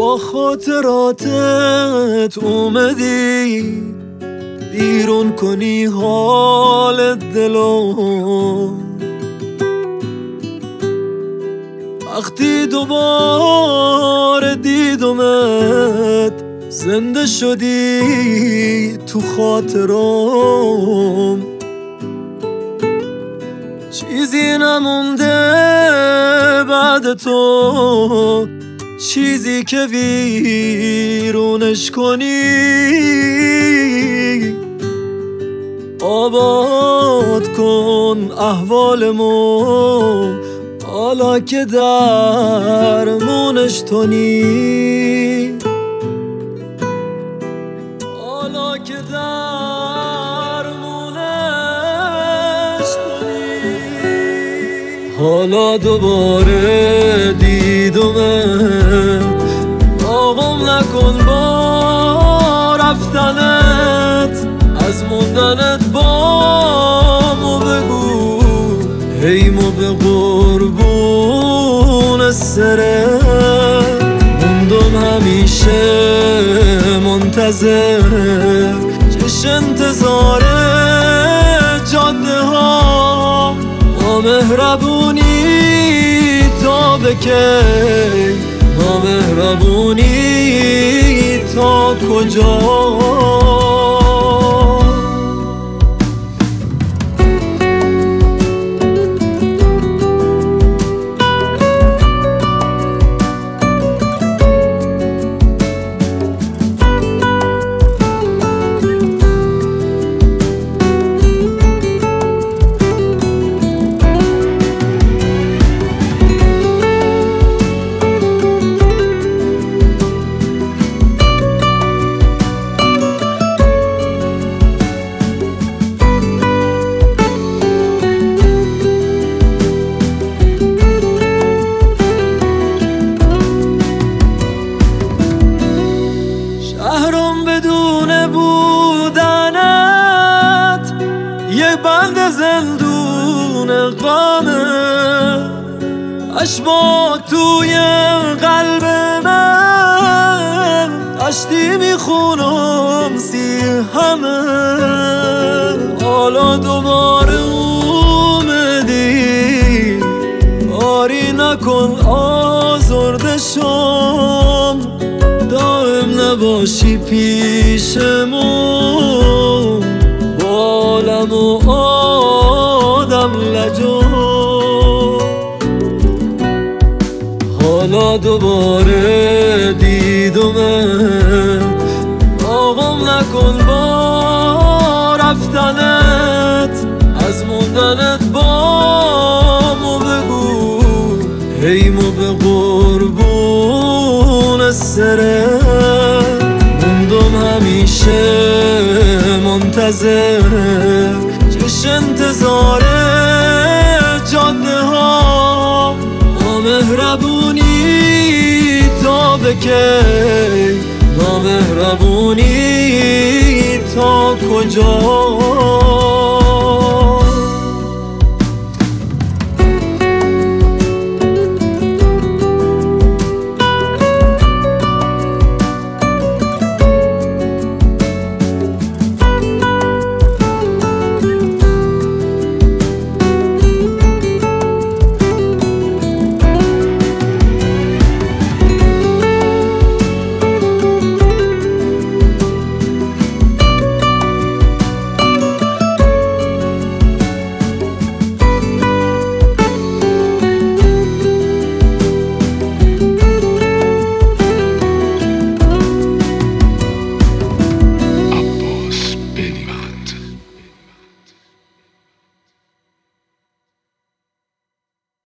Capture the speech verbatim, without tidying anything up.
با خاطراتت اومدی بیرون کنی حال دلو. وقتی دوباره دیدمت زنده شدی تو خاطرم، چیزی نمونده بعد تو، چیزی که ویرونش کنی. آباد کن احوالمو حالا که درمونش تونی، حالا که درمونش تونی. حالا دوباره دیدمت، آقام نکن با رفتنت، از موندنت با مو بگو هیمو به قربون سرت. موندم همیشه منتظر، چش انتظار جاده ها، نامهربونی تا به کی، نامهربونی تا کجا. شهرم بدون بودنت یه بند زندون غمه، اشباک توی قلب من دشتی میخونم سی همه. حالا دوباره اومدی، کاری نکن آزرده شم، دائم نباشی پیشمون، بالم و آدم لجو. حالا دوباره دیدمت، آقام نکن با رفتنت، از موندنت با مو بگو هیمو به قربون سرت. موندم همیشه منتظر، چش انتظار جاده ها، نامهربونی تا به کی، نامهربونی تا کجا.